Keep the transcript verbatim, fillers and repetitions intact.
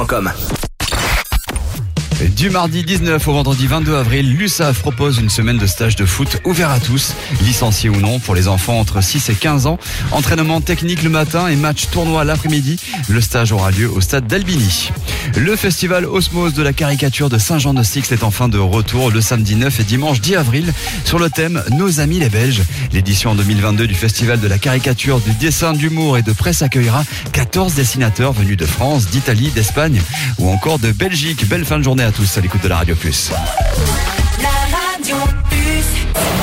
point com. Du mardi dix-neuf au vendredi vingt-deux avril, l'U S A F propose une semaine de stage de foot ouvert à tous, licenciés ou non, pour les enfants entre six et quinze ans. Entraînement technique le matin et match tournoi l'après-midi. Le stage aura lieu au stade d'Albini. Le festival Osmose de la caricature de Saint-Jean-de-Sixte est enfin de retour le samedi neuf et dimanche dix avril sur le thème Nos amis les Belges. L'édition deux mille vingt-deux du festival de la caricature, du dessin, d'humour et de presse accueillera quatorze dessinateurs venus de France, d'Italie, d'Espagne ou encore de Belgique. Belle fin de journée à tous à l'écoute de la Radio Plus.